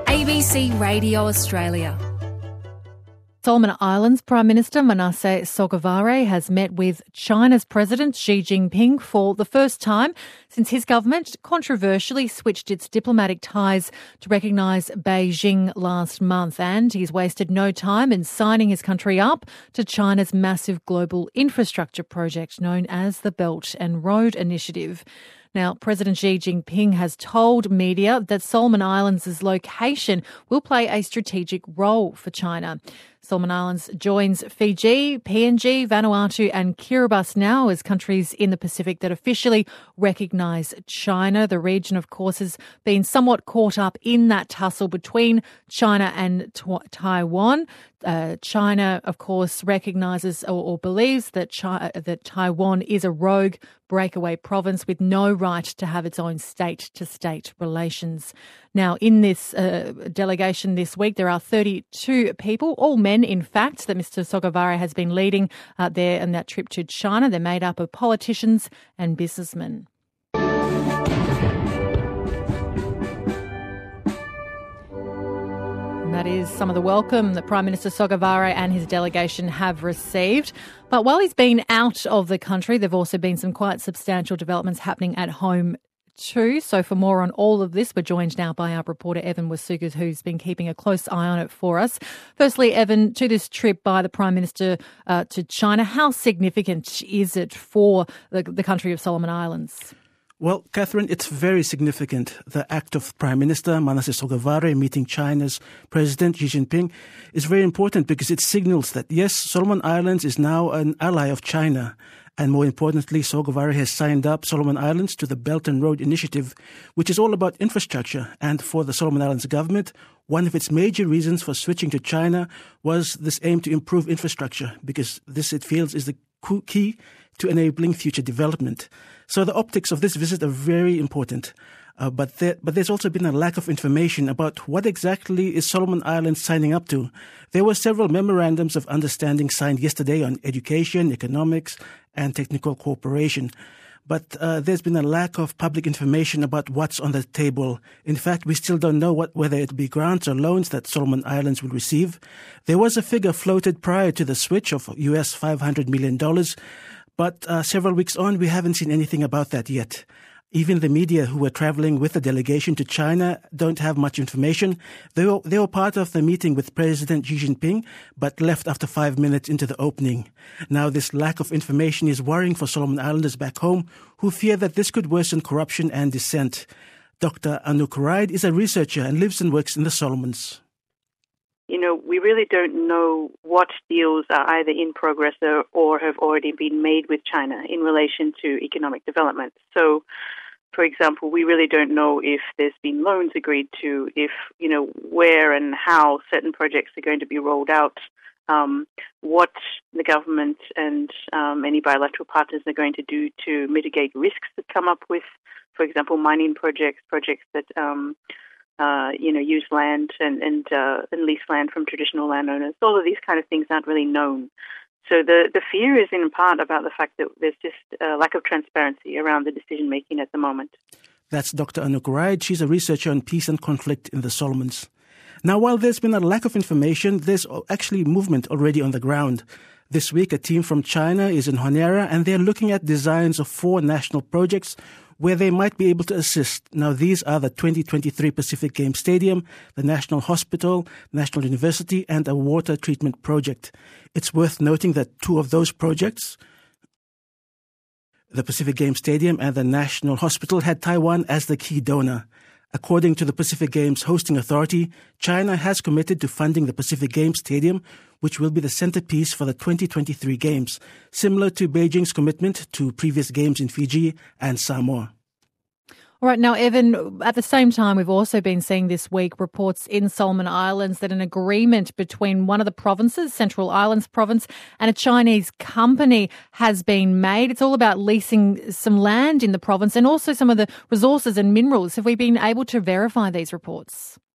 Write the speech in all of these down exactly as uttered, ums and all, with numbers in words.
A B C Radio Australia. Solomon Islands Prime Minister Manasseh Sogavare has met with China's President Xi Jinping for the first time since his government controversially switched its diplomatic ties to recognise Beijing last month, and he's wasted no time in signing his country up to China's massive global infrastructure project known as the Belt and Road Initiative. Now, President Xi Jinping has told media that Solomon Islands' location will play a strategic role for China. Solomon Islands joins Fiji, P N G, Vanuatu and Kiribati now as countries in the Pacific that officially recognise China. The region, of course, has been somewhat caught up in that tussle between China and t- Taiwan. Uh, China, of course, recognises or, or believes that, China, that Taiwan is a rogue breakaway province with no right to have its own state-to-state relations. Now, in this uh, delegation this week, there are thirty-two people, all men, in fact, that Mister Sogavare has been leading uh, there on that trip to China. They're made up of politicians and businessmen. And that is some of the welcome that Prime Minister Sogavare and his delegation have received. But while he's been out of the country, there have also been some quite substantial developments happening at home too. So for more on all of this, we're joined now by our reporter Evan Wasuka, who's been keeping a close eye on it for us. Firstly, Evan, to this trip by the Prime Minister uh, to China, how significant is it for the, the country of Solomon Islands? Well, Catherine, it's very significant. The act of Prime Minister Manasseh Sogavare meeting China's President Xi Jinping is very important because it signals that, yes, Solomon Islands is now an ally of China. And more importantly, Sogavare has signed up Solomon Islands to the Belt and Road Initiative, which is all about infrastructure. And for the Solomon Islands government, one of its major reasons for switching to China was this aim to improve infrastructure, because this, it feels, is the key to enabling future development. So the optics of this visit are very important. Uh, but there, but there's also been a lack of information about what exactly is Solomon Islands signing up to. There were several memorandums of understanding signed yesterday on education, economics, and technical cooperation. But uh, there's been a lack of public information about what's on the table. In fact, we still don't know what, whether it be grants or loans that Solomon Islands will receive. There was a figure floated prior to the switch of U S five hundred million dollars, but uh, several weeks on, we haven't seen anything about that yet. Even the media who were traveling with the delegation to China don't have much information. They were, they were part of the meeting with President Xi Jinping, but left after five minutes into the opening. Now, this lack of information is worrying for Solomon Islanders back home, who fear that this could worsen corruption and dissent. Doctor Anouk Raid is a researcher and lives and works in the Solomons. You know, we really don't know what deals are either in progress or, or have already been made with China in relation to economic development. So, for example, we really don't know if there's been loans agreed to, if, you know, where and how certain projects are going to be rolled out, um, what the government and um, any bilateral partners are going to do to mitigate risks that come up with, for example, mining projects, projects that um Uh, you know, use land and and, uh, and lease land from traditional landowners. All of these kind of things aren't really known. So the, the fear is in part about the fact that there's just a lack of transparency around the decision-making at the moment. That's Doctor Anouk Raid. She's a researcher on peace and conflict in the Solomons. Now, while there's been a lack of information, there's actually movement already on the ground. This week, a team from China is in Honiara, and they're looking at designs of four national projects where they might be able to assist. Now, these are the twenty twenty-three Pacific Games Stadium, the National Hospital, National University, and a water treatment project. It's worth noting that two of those projects, the Pacific Games Stadium and the National Hospital, had Taiwan as the key donor. According to the Pacific Games Hosting Authority, China has committed to funding the Pacific Games Stadium, which will be the centerpiece for the twenty twenty-three Games, similar to Beijing's commitment to previous games in Fiji and Samoa. All right. Now, Evan, at the same time, we've also been seeing this week reports in Solomon Islands that an agreement between one of the provinces, Central Islands Province, and a Chinese company has been made. It's all about leasing some land in the province and also some of the resources and minerals. Have we been able to verify these reports?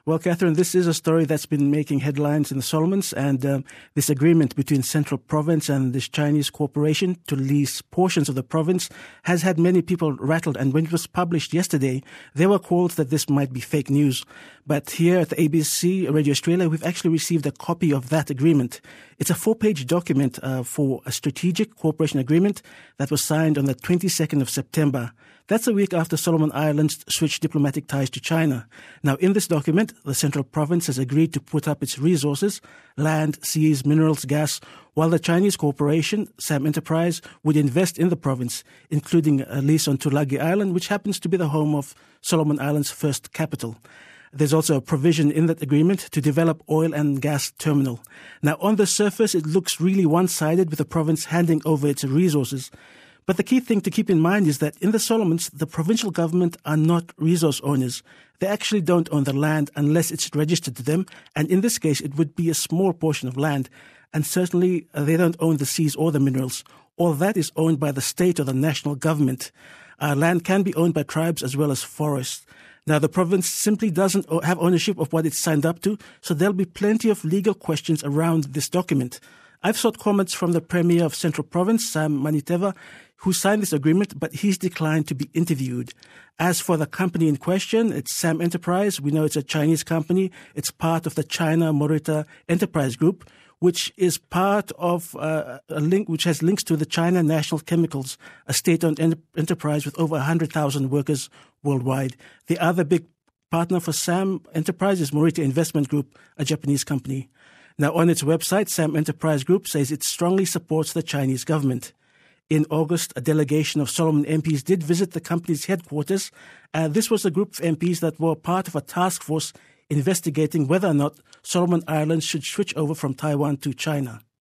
Well, Catherine, this is a story that's been making headlines in the Solomons, and um, this agreement between Central Province and this Chinese corporation to lease portions of the province has had many people rattled. And when it was published yesterday, there were calls that this might be fake news. But here at the A B C Radio Australia, we've actually received a copy of that agreement. It's a four-page document uh, for a strategic cooperation agreement that was signed on the twenty-second of September. That's a week after Solomon Islands switched diplomatic ties to China. Now, in this document, the Central Province has agreed to put up its resources, land, seas, minerals, gas, while the Chinese corporation, Sam Enterprise, would invest in the province, including a lease on Tulagi Island, which happens to be the home of Solomon Islands' first capital. There's also a provision in that agreement to develop oil and gas terminal. Now, on the surface, it looks really one-sided with the province handing over its resources. But the key thing to keep in mind is that in the Solomons, the provincial government are not resource owners. They actually don't own the land unless it's registered to them. And in this case, it would be a small portion of land. And certainly, uh, they don't own the seas or the minerals. All that is owned by the state or the national government. Uh, land can be owned by tribes as well as forests. Now, the province simply doesn't have ownership of what it's signed up to, so there'll be plenty of legal questions around this document. I've sought comments from the Premier of Central Province, Sam Maniteva, who signed this agreement, but he's declined to be interviewed. As for the company in question, it's Sam Enterprise. We know it's a Chinese company. It's part of the China Morita Enterprise Group, which is part of uh, a link, which has links to the China National Chemicals, a state-owned en- enterprise with over one hundred thousand workers worldwide. The other big partner for Sam Enterprise is Morita Investment Group, a Japanese company. Now, on its website, Sam Enterprise Group says it strongly supports the Chinese government. In August, a delegation of Solomon M Ps did visit the company's headquarters. Uh, this was a group of M Ps that were part of a task force investigating whether or not Solomon Islands should switch over from Taiwan to China.